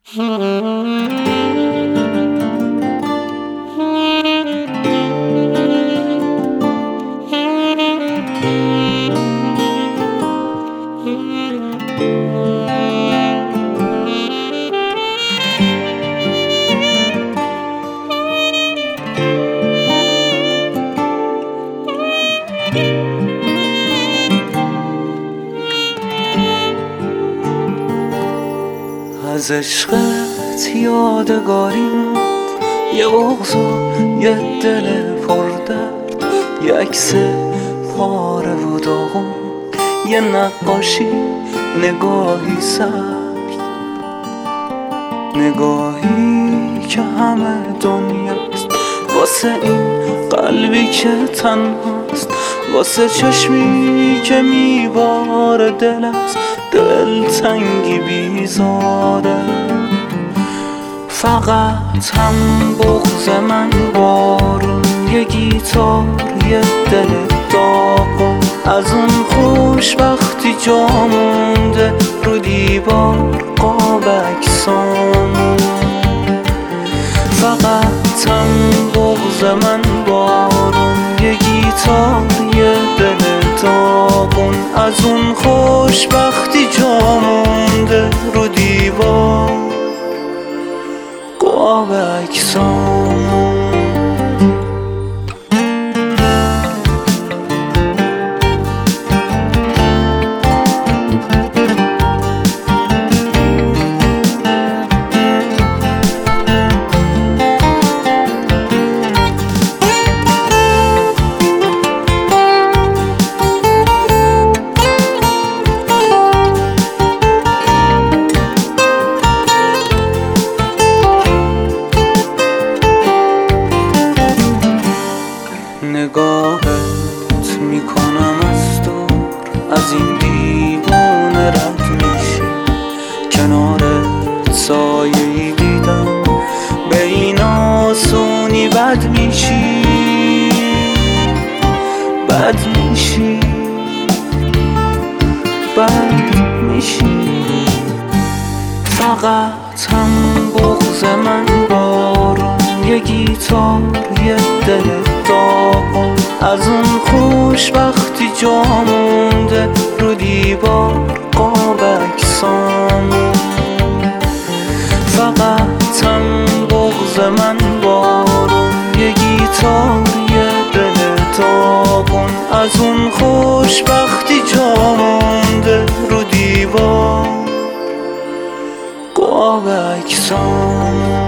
از عشقت یادگاریم یه بغض و یه دل پردرد، یه عکس پاره و داغون، یه نقاشی، نگاهی سرد، نگاهی که همه دنیاست واسه این قلبی که تنهاست، واسه چشمی که میباره دل از دلتنگی بیزاره. فقط هم بغض من بارون، یه گیتار، یه دل داغون، از اون خوشبختی جا مونده رو دیوار قاب عکسامون. فقط هم بغض من بارون، یه گیتار، یه دل داغون، از اون خوشبختی جا مونده رو دیوار قاب عکسامون. نگاهت میکنم از دور، از این دیوونه رد میشی، کنارت سایه‌ای دیدم به این آسونی بد میشی، بد میشی، بد میشی. فقط هم بغض من بارون، یه گیتار، یه دل داغون، از اون خوشبختی جا مونده رو دیوار قاب عکسامون. فقط هم بغض من بارون، یه گیتار، یه دل داغون، از اون خوشبختی جا مونده رو دیوار قاب عکسامون.